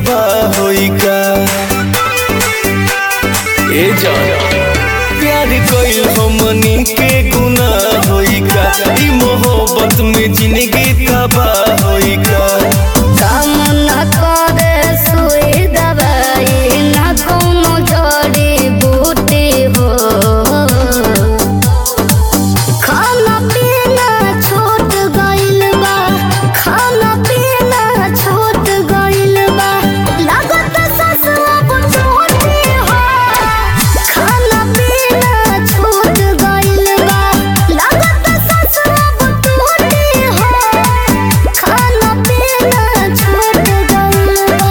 तबाह होई का। ए जान प्यार कोई हमनी के गुनाह होई का। ई मोहब्बत में जिंदगी तबाह होई का। काम न करे सुई दवाई न कोनो जड़ी बूटी हो। खाना पीना छूट गइल बा, खाना पीना छूट गइल बा। लागत सास अब टूटी हो। खाना पीना छूट गइल बा, लागत सास अब टूटी हो। खाना पीना छूट गइल बा।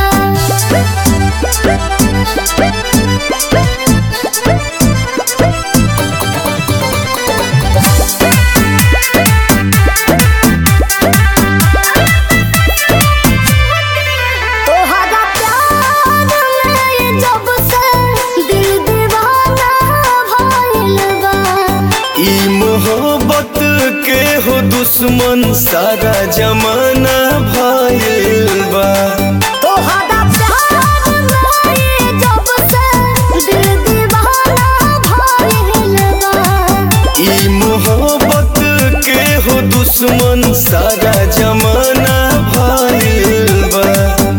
तोहरा प्यार में जब से दिल दीवाना भइल बा। ई मोहब्बत के हो दुश्मन सारा जमाना भइल बा। तोहरा प्यार में जब से दिल दीवाना भइल बा। ई मोहब्बत के हो दुश्मन सारा जमाना भइल बा।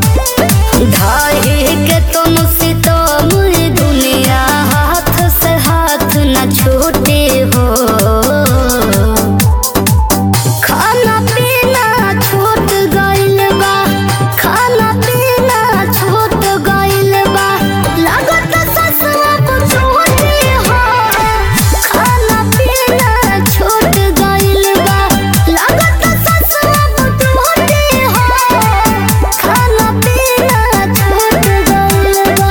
ढाई के तुम सितम दुनिया हाथ से हाथ न छूटे हो। खाना पीना छूट गइल बा, खाना पीना छूट गइल बा। लागत सास अब टूटी हो। खाना पीना छूट गइल बा, लागत सास अब टूटी हो। खाना पीना छूट गइल बा।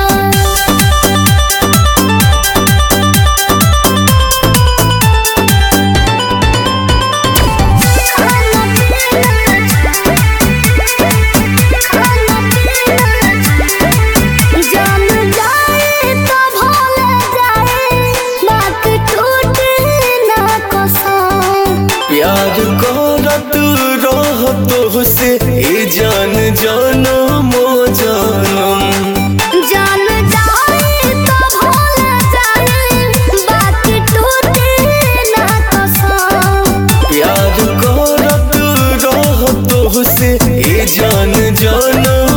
जान जाए तो भूल जाए, बात टूटे ना कसम। प्यार करत रह तो से ए जान जनमो जनम। जान जाए तो भूल जाए, बात टूटे ना कसम। प्यार करत रह तो से ए जान जनम